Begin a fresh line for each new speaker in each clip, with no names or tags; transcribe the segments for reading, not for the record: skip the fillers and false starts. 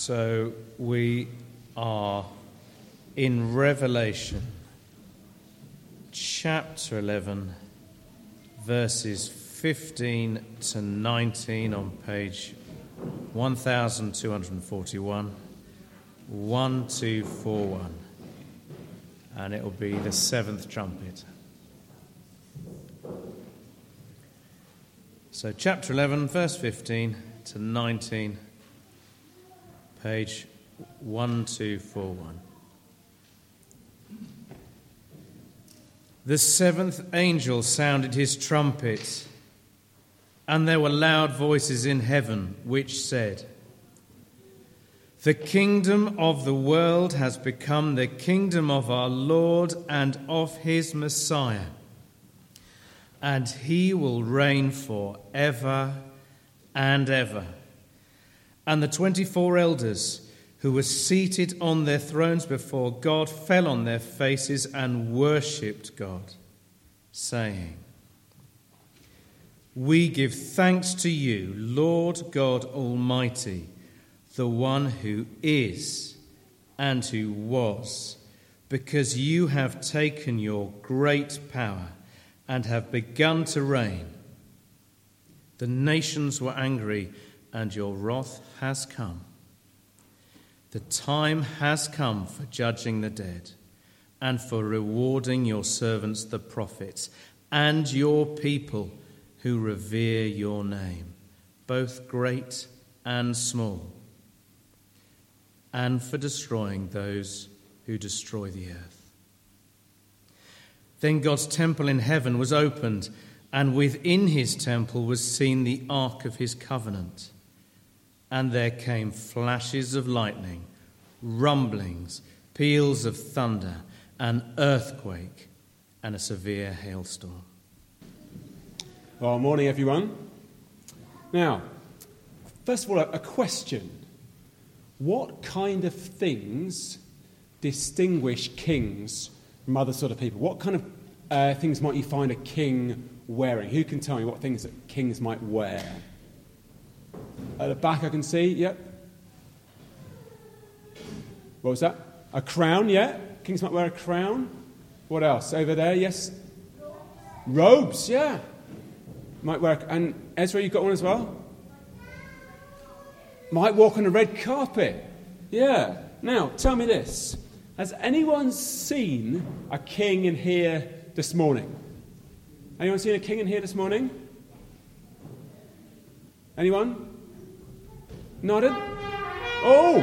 So we are in Revelation chapter 11, verses 15 to 19 on page 1241, 1241, and it will be the seventh trumpet. So chapter 11, verse 15 to 19, page 1241. The seventh angel sounded his trumpet, and there were loud voices in heaven which said, "The kingdom of the world has become the kingdom of our Lord and of his Messiah, and he will reign forever and ever." And the 24 elders who were seated on their thrones before God fell on their faces and worshipped God, saying, "We give thanks to you, Lord God Almighty, the one who is and who was, because you have taken your great power and have begun to reign. The nations were angry, and your wrath has come. The time has come for judging the dead and for rewarding your servants the prophets and your people who revere your name, both great and small, and for destroying those who destroy the earth." Then God's temple in heaven was opened, and within his temple was seen the ark of his covenant. And there came flashes of lightning, rumblings, peals of thunder, an earthquake, and a severe hailstorm.
Well, morning, everyone. Now, first of all, a question. What kind of things distinguish kings from other sort of people? What kind of things might you find a king wearing? Who can tell me what things that kings might wear? At the back I can see, yep. What was that? A crown, yeah. Kings might wear a crown. What else? Over there, yes. Robes, yeah. Might wear, and Ezra, you've got one as well? Might walk on a red carpet. Yeah. Now, tell me this. Has anyone seen a king in here this morning? Anyone seen a king in here this morning? Anyone? Nodded? Oh!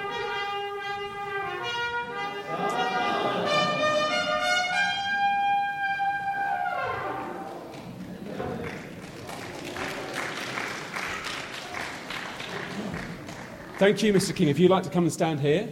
Thank you, Mr. King. If you'd like to come and stand here.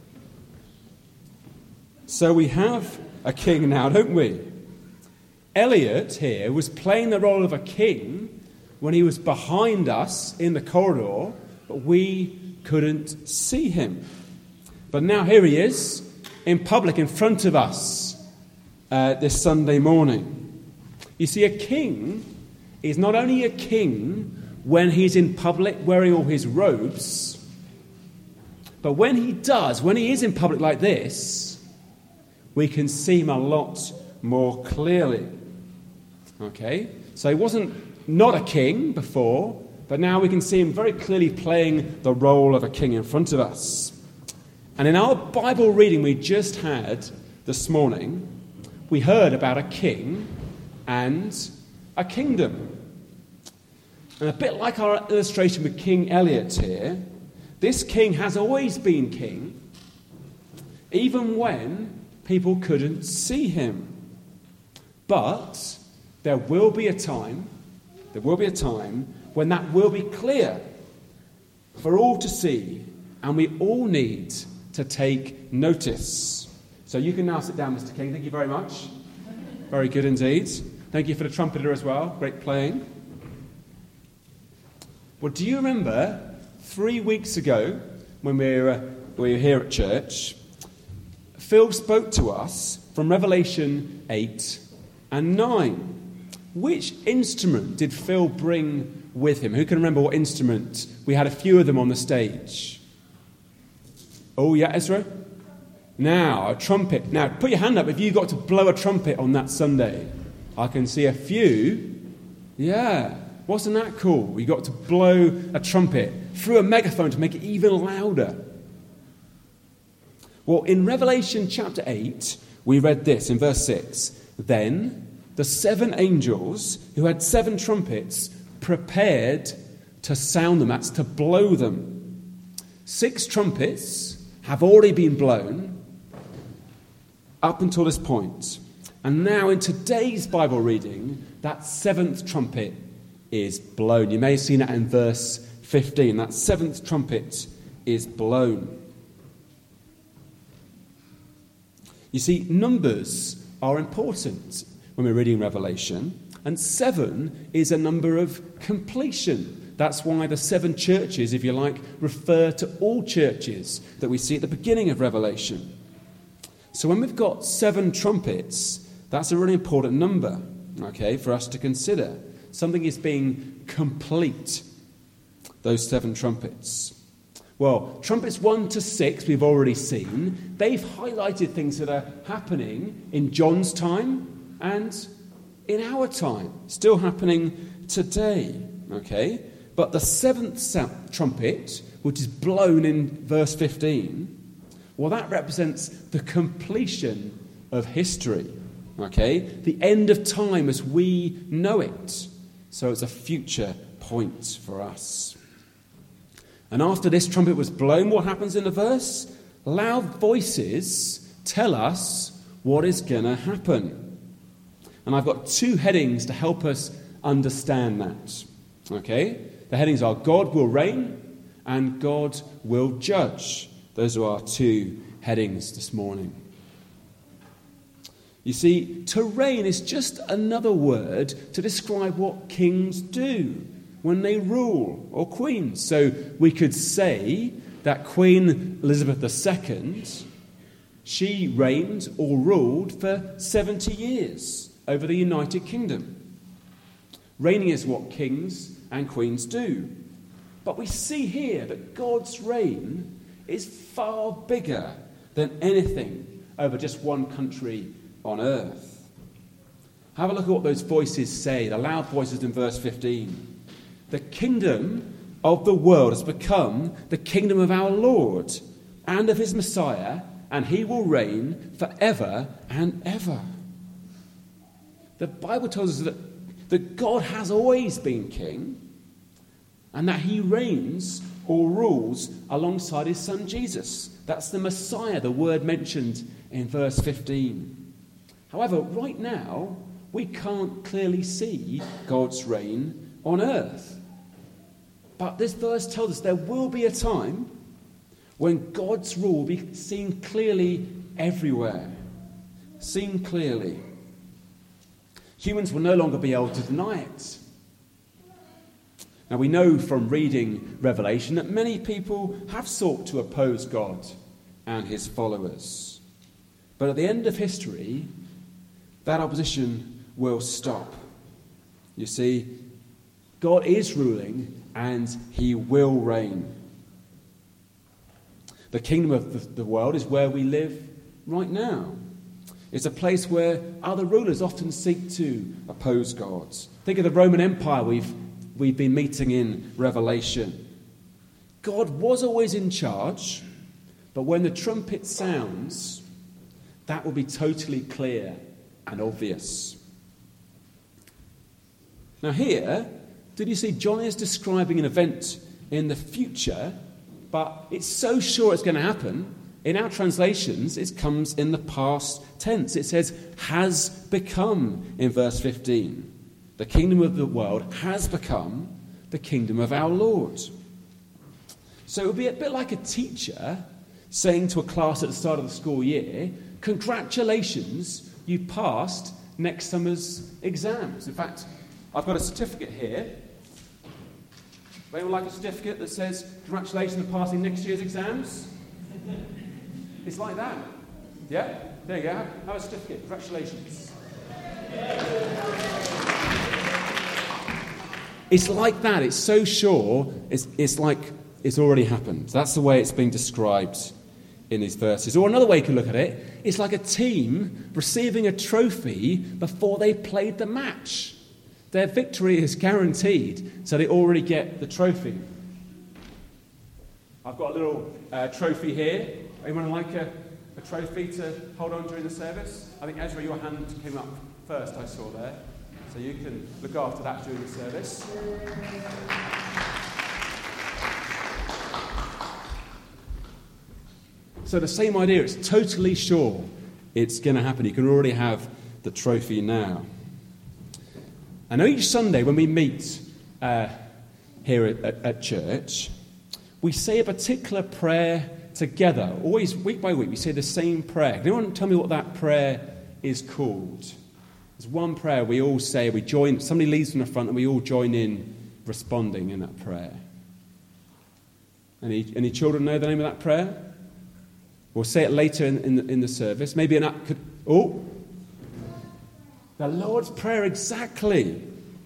So we have a king now, don't we? Elliot here was playing the role of a king when he was behind us in the corridor, but we couldn't see him. But now here he is, in public, in front of us this Sunday morning. You see, a king is not only a king when he's in public wearing all his robes, but when he is in public like this, we can see him a lot more clearly. Okay? So he wasn't not a king before, but now we can see him very clearly playing the role of a king in front of us. And in our Bible reading we just had this morning, we heard about a king and a kingdom. And a bit like our illustration with King Elliot here, this king has always been king, even when people couldn't see him. But there will be a time when that will be clear for all to see, and we all need to take notice. So you can now sit down, Mr. King. Thank you very much. Very good indeed. Thank you for the trumpeter as well. Great playing. Well, do you remember 3 weeks ago when we were here at church, Phil spoke to us from Revelation 8 and 9. Which instrument did Phil bring with him? Who can remember what instrument? We had a few of them on the stage. Oh, yeah, Ezra? Now, a trumpet. Now, put your hand up if you got to blow a trumpet on that Sunday. I can see a few. Yeah. Wasn't that cool? We got to blow a trumpet through a megaphone to make it even louder. Well, in Revelation chapter 8, we read this in verse 6. Then the 7 angels who had 7 trumpets prepared to sound them. That's to blow them. 6 trumpets have already been blown up until this point. And now in today's Bible reading, that 7th trumpet is blown. You may have seen it in verse 15. That 7th trumpet is blown. You see, numbers are important when we're reading Revelation, and 7 is a number of completion. That's why the 7 churches, if you like, refer to all churches that we see at the beginning of Revelation. So when we've got 7 trumpets, that's a really important number, okay, for us to consider. Something is being complete, those 7 trumpets. Well, trumpets 1 to 6 we've already seen. They've highlighted things that are happening in John's time and in our time. Still happening today, okay? But the 7th trumpet, which is blown in verse 15, well, that represents the completion of history, okay? The end of time as we know it. So it's a future point for us. And after this trumpet was blown, what happens in the verse? Loud voices tell us what is going to happen. And I've got 2 headings to help us understand that. Okay? The headings are God will reign and God will judge. Those are our 2 headings this morning. You see, to reign is just another word to describe what kings do when they rule, or queens. So we could say that Queen Elizabeth II, she reigned or ruled for 70 years over the United Kingdom. Reigning is what kings and queens do. But we see here that God's reign is far bigger than anything over just one country on earth. Have a look at what those voices say, the loud voices in verse 15. The kingdom of the world has become the kingdom of our Lord and of his Messiah, and he will reign forever and ever. The Bible tells us that God has always been king and that he reigns or rules alongside his son Jesus. That's the Messiah, the word mentioned in verse 15. However, right now, we can't clearly see God's reign on earth. But this verse tells us there will be a time when God's rule will be seen clearly everywhere. Seen clearly. Humans will no longer be able to deny it. Now we know from reading Revelation that many people have sought to oppose God and his followers. But at the end of history, that opposition will stop. You see, God is ruling and he will reign. The kingdom of the world is where we live right now. It's a place where other rulers often seek to oppose God. Think of the Roman Empire we've been meeting in Revelation. God was always in charge, but when the trumpet sounds, that will be totally clear and obvious. Now here, did you see John is describing an event in the future, but it's so sure it's going to happen. In our translations, it comes in the past tense. It says, has become, in verse 15. The kingdom of the world has become the kingdom of our Lord. So it would be a bit like a teacher saying to a class at the start of the school year, congratulations, you passed next summer's exams. In fact, I've got a certificate here. Anyone like a certificate that says, congratulations on passing next year's exams? It's like that. Yeah? There you go. Have a certificate. Congratulations. It's like that. It's so sure. It's like it's already happened. That's the way it's being described in these verses. Or another way you can look at it, it's like a team receiving a trophy before they played the match. Their victory is guaranteed, so they already get the trophy. I've got a little trophy here. Anyone like a trophy to hold on during the service? I think, Ezra, your hand came up first, I saw there. So you can look after that during the service. So the same idea, it's totally sure it's going to happen. You can already have the trophy now. And each Sunday when we meet here at church, we say a particular prayer together. Always, week by week, we say the same prayer. Can anyone tell me what that prayer is called? There's one prayer we all say, we join, somebody leads from the front and we all join in responding in that prayer. Any children know the name of that prayer? We'll say it later in the service. Maybe the Lord's Prayer, exactly.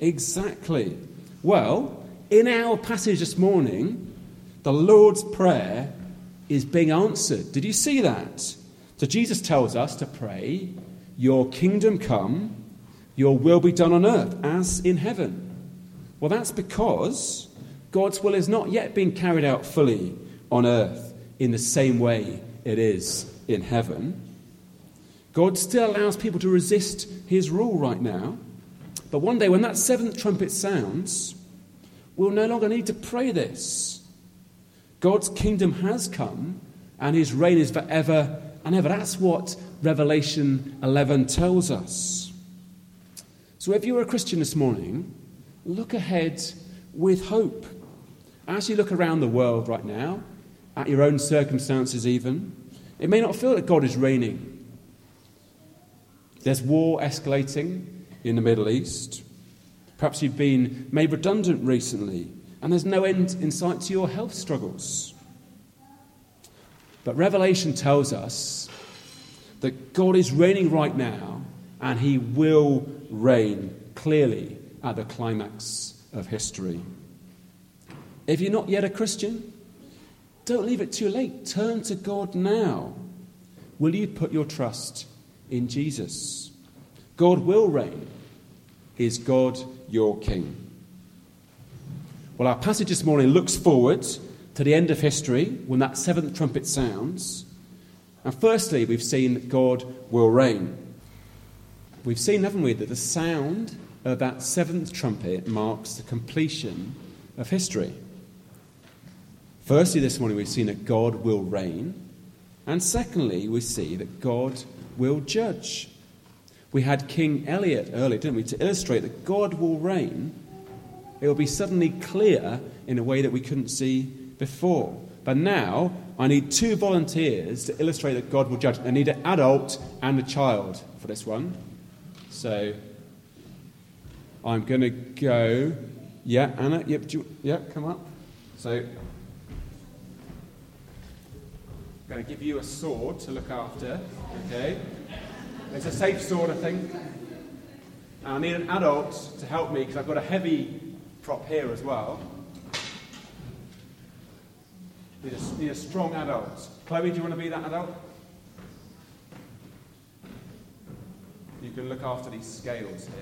Well, in our passage this morning, the Lord's Prayer is being answered. Did you see that? So Jesus tells us to pray, your kingdom come, your will be done on earth as in heaven. Well, that's because God's will has not yet been carried out fully on earth in the same way it is in heaven. God still allows people to resist his rule right now. But one day when that seventh trumpet sounds, we'll no longer need to pray this. God's kingdom has come and his reign is forever and ever. That's what Revelation 11 tells us. So if you're a Christian this morning, look ahead with hope. As you look around the world right now, at your own circumstances even, it may not feel that God is reigning. There's war escalating in the Middle East. Perhaps you've been made redundant recently, and there's no end in sight to your health struggles. But Revelation tells us that God is reigning right now, and he will reign clearly at the climax of history. If you're not yet a Christian, don't leave it too late. Turn to God now. Will you put your trust in Jesus? God will reign. Is God your King? Well, our passage this morning looks forward to the end of history when that seventh trumpet sounds. And firstly, we've seen that God will reign. We've seen, haven't we, that the sound of that seventh trumpet marks the completion of history. Firstly, this morning we've seen that God will reign. And secondly, we see that God will judge. We had King Eliot earlier, didn't we, to illustrate that God will reign. It will be suddenly clear in a way that we couldn't see before. But now, I need two volunteers to illustrate that God will judge. I need an adult and a child for this one. So, I'm going to go... Yeah, Anna? Yep, come up. So, I'm going to give you a sword to look after. Okay? It's a safe sword, I think. And I need an adult to help me because I've got a heavy prop here as well. Need a strong adult. Chloe, do you want to be that adult? You can look after these scales here.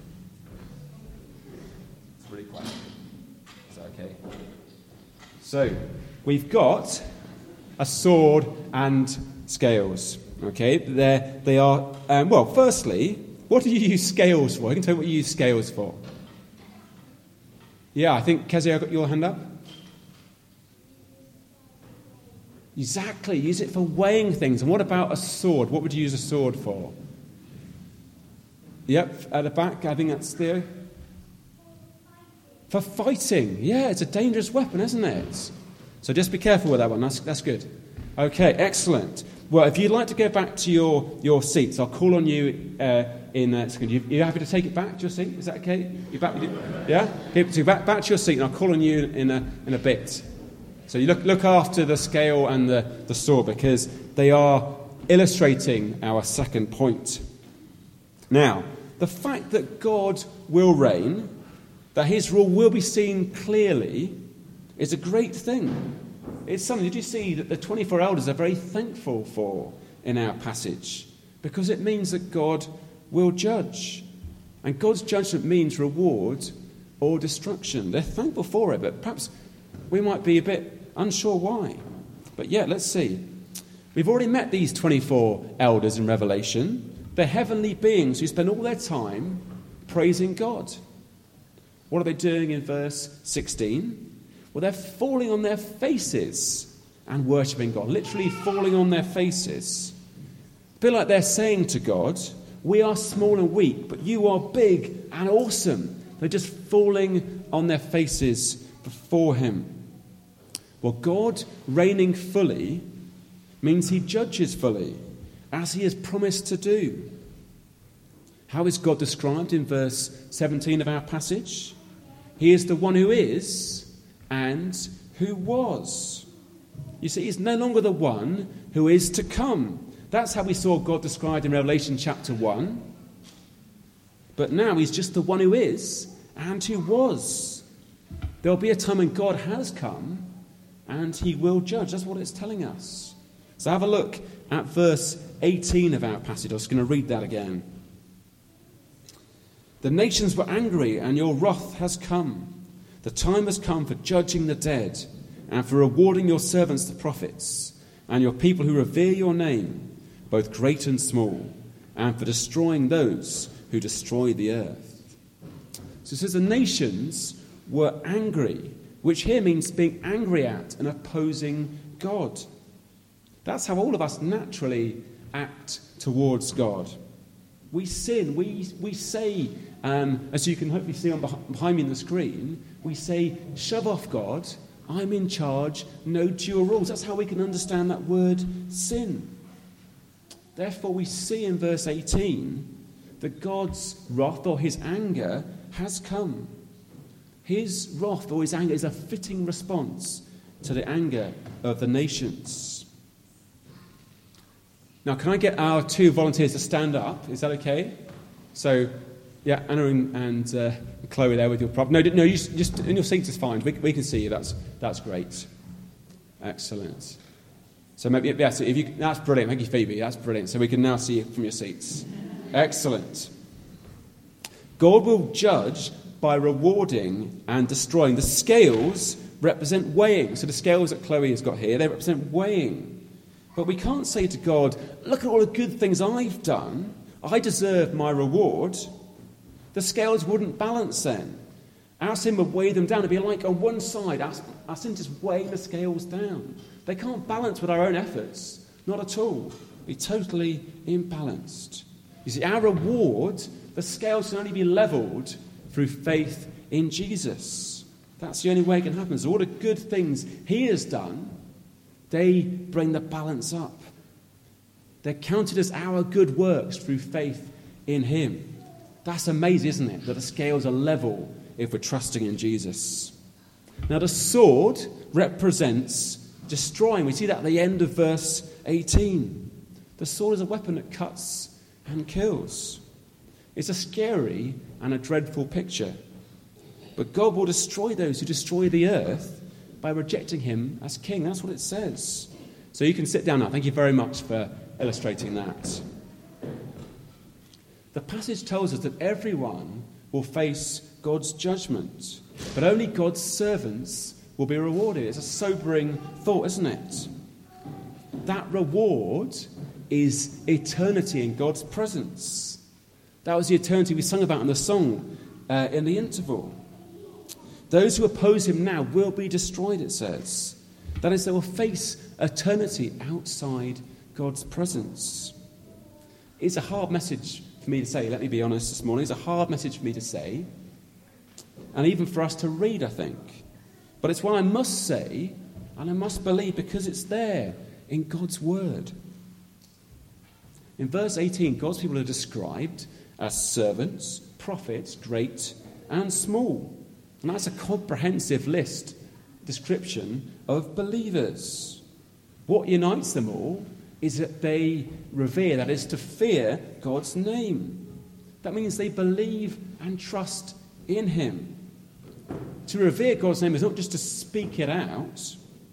It's really quiet. Is that okay? So, we've got a sword and scales. Okay, they are, well, firstly, what do you use scales for? I can tell you what you use scales for. Yeah, I think, Kezia, I got your hand up. Exactly, use it for weighing things. And what about a sword? What would you use a sword for? Yep, at the back, I think that's Theo. For fighting. Yeah, it's a dangerous weapon, isn't it? So just be careful with that one. That's good. Okay, excellent. Well, if you'd like to go back to your seats, I'll call on you in a second. You happy to take it back to your seat? Is that okay? You back? Yeah? So back to your seat, and I'll call on you in a bit. So you look after the scale and the sword, because they are illustrating our second point. Now, the fact that God will reign, that his rule will be seen clearly, is a great thing. It's something, did you see that the 24 elders are very thankful for in our passage? Because it means that God will judge. And God's judgment means reward or destruction. They're thankful for it, but perhaps we might be a bit unsure why. But yeah, let's see. We've already met these 24 elders in Revelation. They're heavenly beings who spend all their time praising God. What are they doing in verse 16? Well, they're falling on their faces and worshipping God. Literally falling on their faces. A bit like they're saying to God, we are small and weak, but you are big and awesome. They're just falling on their faces before him. Well, God reigning fully means he judges fully, as he has promised to do. How is God described in verse 17 of our passage? He is the one who is and who was. You see, he's no longer the one who is to come. That's how we saw God described in Revelation chapter 1. But now he's just the one who is and who was. There'll be a time when God has come and he will judge. That's what it's telling us. So have a look at verse 18 of our passage. I'm just going to read that again. The nations were angry, and your wrath has come. The time has come for judging the dead, and for rewarding your servants the prophets, and your people who revere your name, both great and small, and for destroying those who destroy the earth. So it says the nations were angry, which here means being angry at and opposing God. That's how all of us naturally act towards God. We sin, we say, as you can hopefully see behind me on the screen, we say, shove off God, I'm in charge, no to your rules. That's how we can understand that word sin. Therefore we see in verse 18 that God's wrath or his anger has come. His wrath or his anger is a fitting response to the anger of the nations. Now, can I get our two volunteers to stand up? Is that okay? So, yeah, Anna and Chloe there with your prop. No, you just in your seats is fine. We can see you. That's great. Excellent. So maybe yes, that's brilliant. Thank you, Phoebe. That's brilliant. So we can now see you from your seats. Excellent. God will judge by rewarding and destroying. The scales represent weighing. So the scales that Chloe has got here, they represent weighing. But we can't say to God, look at all the good things I've done. I deserve my reward. The scales wouldn't balance then. Our sin would weigh them down. It'd be like on one side, our sin just weigh the scales down. They can't balance with our own efforts. Not at all. It'd be totally imbalanced. You see, our reward, the scales can only be levelled through faith in Jesus. That's the only way it can happen. So all the good things he has done, they bring the balance up. They're counted as our good works through faith in him. That's amazing, isn't it? That the scales are level if we're trusting in Jesus. Now the sword represents destroying. We see that at the end of verse 18. The sword is a weapon that cuts and kills. It's a scary and a dreadful picture. But God will destroy those who destroy the earth by rejecting him as king. That's what it says. So you can sit down now. Thank you very much for illustrating that. The passage tells us that everyone will face God's judgment, but only God's servants will be rewarded. It's a sobering thought, isn't it? That reward is eternity in God's presence. That was the eternity we sung about in the song in the interval. Those who oppose him now will be destroyed, it says. That is, they will face eternity outside God's presence. It's a hard message for me to say, let me be honest this morning. It's a hard message for me to say, and even for us to read, I think. But it's one I must say, and I must believe, because it's there in God's word. In verse 18, God's people are described as servants, prophets, great and small. And that's a comprehensive description of believers. What unites them all is that they revere, that is, to fear God's name. That means they believe and trust in him. To revere God's name is not just to speak it out,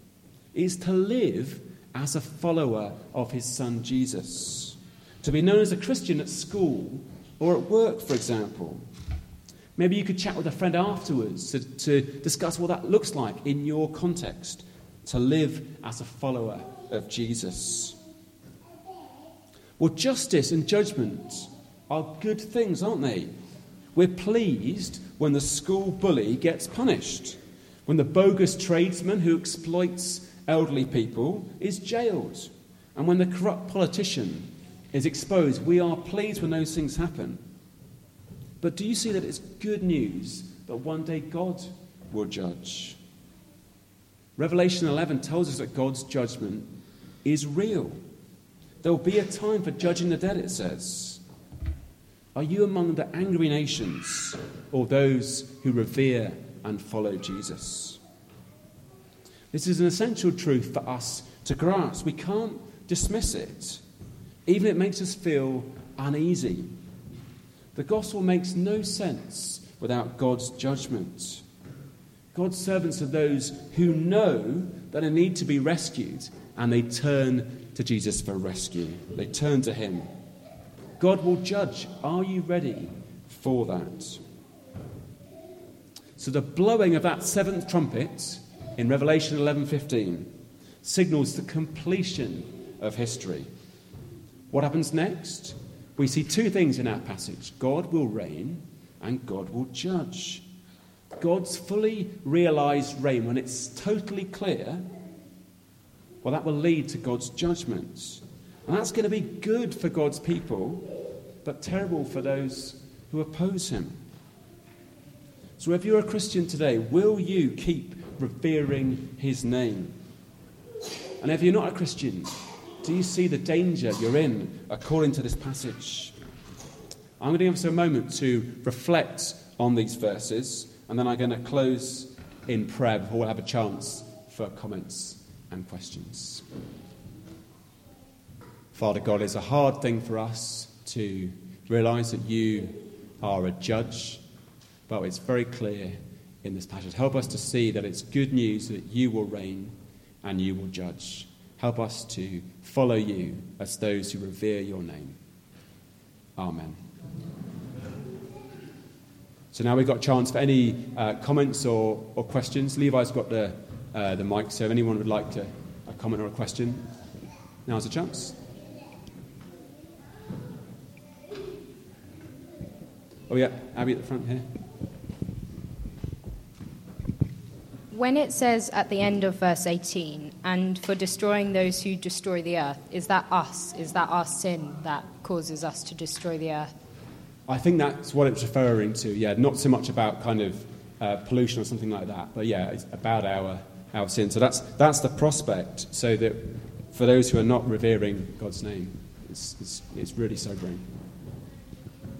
is to live as a follower of his son Jesus. To be known as a Christian at school or at work, for example. Maybe you could chat with a friend afterwards to discuss what that looks like in your context. To live as a follower of Jesus. Well, justice and judgment are good things, aren't they? We're pleased when the school bully gets punished, when the bogus tradesman who exploits elderly people is jailed, and when the corrupt politician is exposed. We are pleased when those things happen. But do you see that it's good news that one day God will judge? Revelation 11 tells us that God's judgment is real. There will be a time for judging the dead, it says. Are you among the angry nations or those who revere and follow Jesus? This is an essential truth for us to grasp. We can't dismiss it, even if it makes us feel uneasy. The gospel makes no sense without God's judgment. God's servants are those who know that they need to be rescued, and they turn to Jesus for rescue. They turn to him. God will judge. Are you ready for that? So the blowing of that seventh trumpet in Revelation 11:15 signals the completion of history. What happens next? We see two things in our passage. God will reign and God will judge. God's fully realized reign, when it's totally clear, well, that will lead to God's judgment. And that's going to be good for God's people, but terrible for those who oppose him. So if you're a Christian today, will you keep revering his name? And if you're not a Christian, do you see the danger you're in according to this passage? I'm going to give us a moment to reflect on these verses, and then I'm going to close in prayer before we'll have a chance for comments and questions. Father God, it's a hard thing for us to realise that you are a judge, but it's very clear in this passage. Help us to see that it's good news that you will reign and you will judge. Help us to follow you as those who revere your name. Amen. So now we've got a chance for any comments or questions. Levi's got the mic, so if anyone would like to a comment or a question, now's a chance. Oh yeah, Abby at the front here.
When it says at the end of verse 18, and for destroying those who destroy the earth, is that us? Is that our sin that causes us to destroy the earth?
I think that's what it's referring to, yeah. Not so much about kind of pollution or something like that, but yeah, it's about our sin. So that's the prospect, so that for those who are not revering God's name, it's really sobering.